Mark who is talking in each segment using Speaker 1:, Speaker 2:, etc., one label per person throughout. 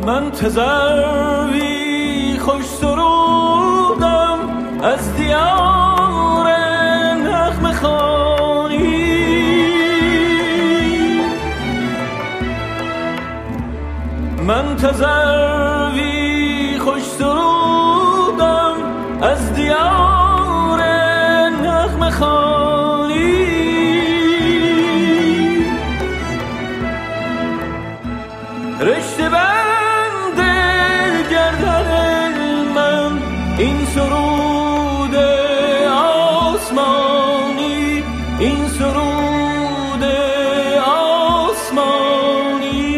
Speaker 1: من تزروی خوش سرودم از دیار نغمه خوانی. من تزروی خوش سرودم از دیار نغمه خوانی. رشته بند گردن من این سرود آسمانی، این سرود آسمانی.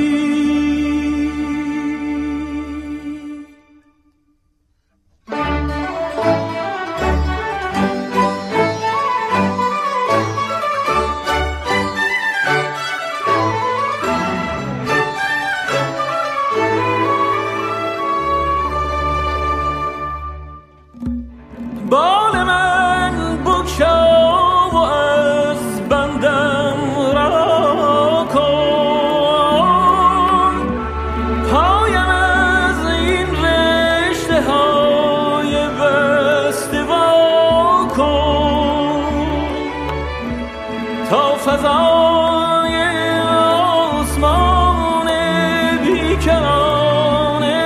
Speaker 1: بال من بگشا و از بندم رها کن، پایم از این رشته های بسته وا کن، تا فضای آسمان بیکرانه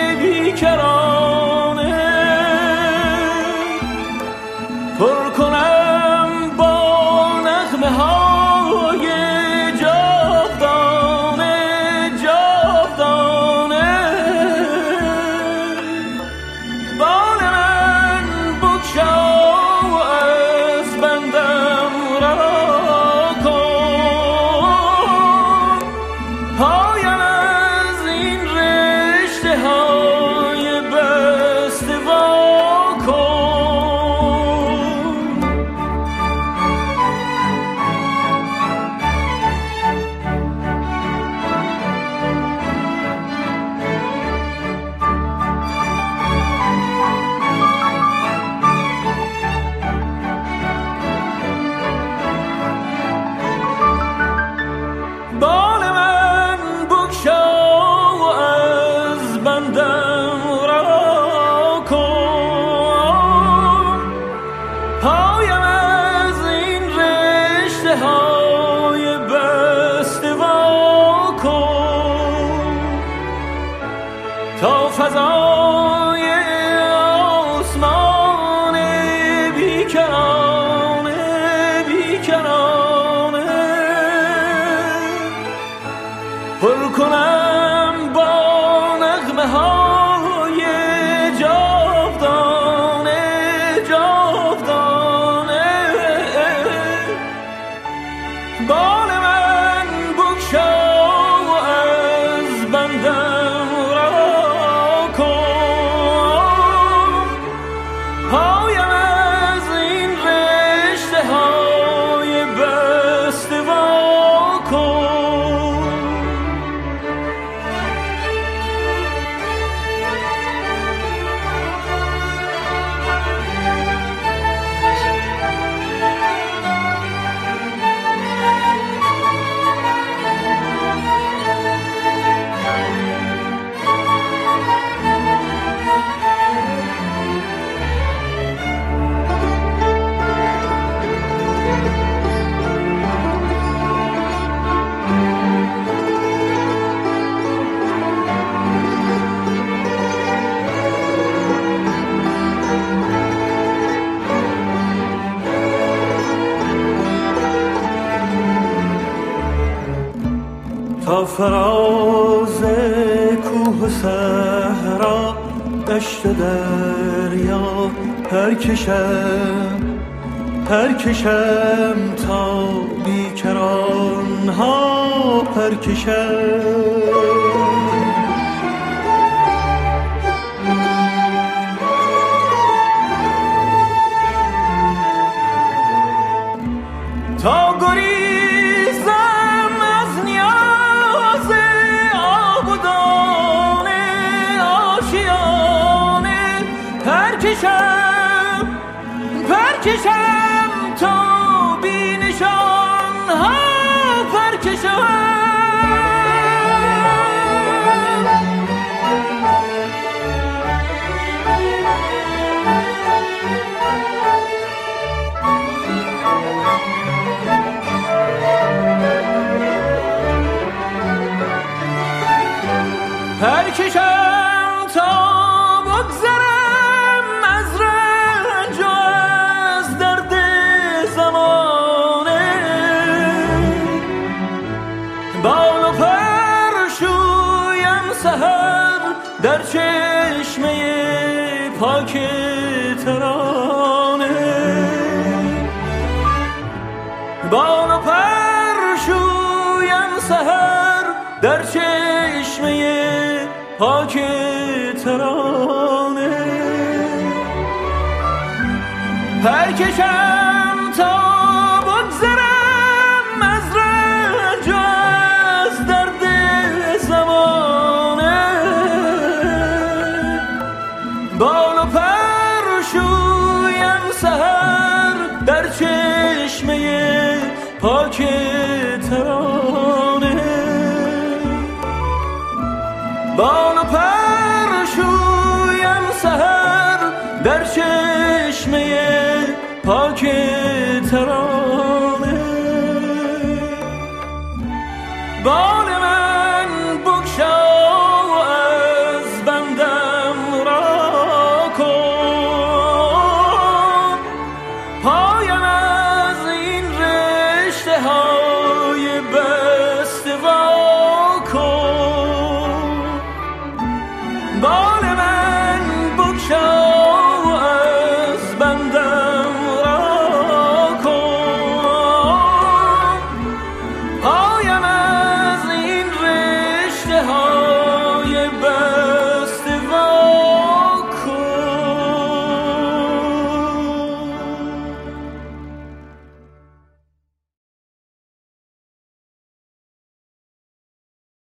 Speaker 1: بیکرانه پر کنم با نغمه های جاودانه جاودانه. بال من بگشا و از بندم رها کن، پایم از این رشته های بسته وا کن. بال من بگشا و از بندم رها کن، پایم از این رشته های بسته وا کن، تا فضای آسمان بیکرانه بیکرانه پر کنم با نغمه های جاودانه جاودانه. بال من بگشا و از بندم رها کن، پایم از این رشته های بسته وا کن. تا فراز کوه و صحرا دشت و دریا پرکشم تا بیکران ها پرکشم. تا گریزم از نیاز آب و دانه آشیانه پرکشم تا بی نشان ها پرکشم. پر کشم تا بگذرم از رنج و از درد زمانه، بال و پر شویم سحر در چشمه پاک ترانه، بال و پر شویم سحر در چشمه پاک ترانه، پر کشم تا بگذرم از رنج و از درد زمانه، بال و پر شویم سحر در چشمه پاک ترانه، بال و پر شویم سحر در چشمه پاک ترانه.